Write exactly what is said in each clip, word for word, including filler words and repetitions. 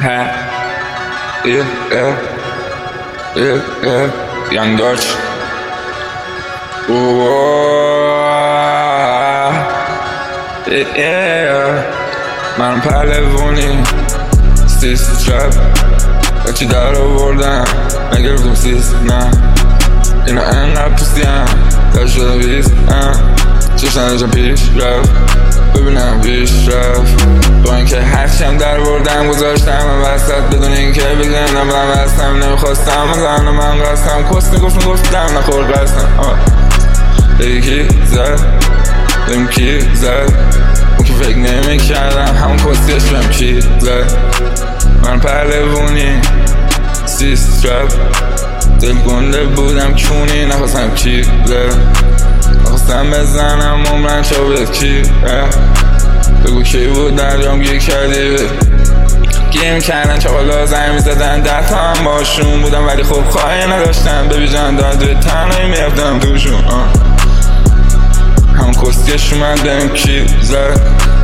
Ha, yeah, yeah, yeah, yeah, Young Dutch. Ooh, yeah, yeah. من پهلوانی سیست شب بچی در آوردم نگرفتم سیست نه اینا انقدر پوستیم در شده بیست چشنشم پیش رفت ببینم پیش رفت با اینکه هرچیم در بردم گذاشتم من وسط بدون اینکه بگم من بستم نمیخواستم من من قستم کس میگفت میگفتم نخور قستم بگی کی زد بگیم کی زد اون که فکر نمی کردم همون کسیش بهم کی زد من پهلوانی سیست رب دل گنده بودم کونی نخواستم کی زد نخواستم بزنم عمرن شو کی بگو کی بود دریام گیر کردی گیر میکردن چاقالا زنگ میزدن ده تا هم باشون بودم ولی خب خواهی نداشتم ببی جان داده تنهایی میرفتم توشون همون کسکش اومد بهم کی زد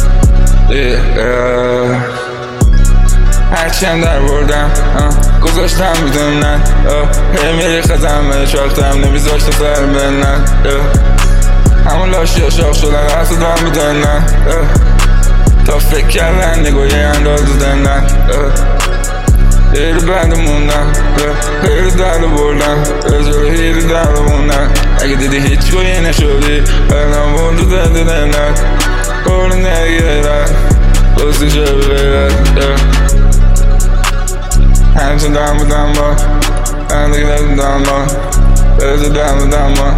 هرچی هم در بردم گذاشتم بدون نه هی میری خزم به چاختم نمیذاشت سر بنن همون لاشی ها شاق شدن رفت دارم بدن نه تا فکر کردن نگاه یه انداز دادن نه هیر بند موندم هیر در بردم هیر در موندم اگه دیدی هیچ گویی نشدی برنام بوندو دنده دنده کار نگیرد بستی شو بگیرد همچون دم بودم با اندگی دم با برزو دم بودم با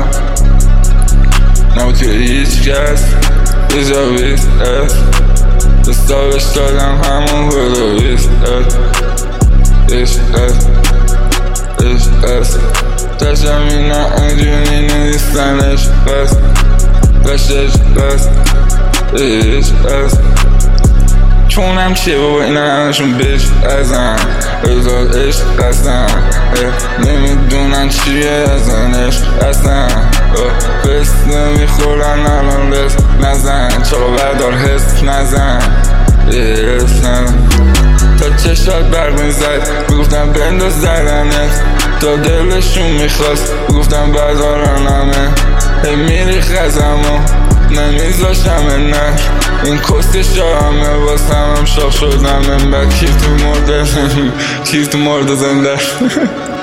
نبود که هیچ کس بجا بیست دستاوش دادم همون بودو بیست ایش اس ایش اس تشم اینا انجونی نیستنش بس بشش بس ایش اس چونم چیه بابا اینا همشون بیش ازن ازاد عشق هستن نمیدونن چیه ازنش اصلا بس نمیخورن الان رست نزن چاقا بردار حس نزن ایرسن تا چشات برق میزد بگفتم بنداز زدنت تا دلشون میخواست بگفتم بردارنمه هی میری خزمو نمیذاشتم نه این کست شامه واسم هم شاق شدم من بعد کیف تو مرده کیف تو مرده زنده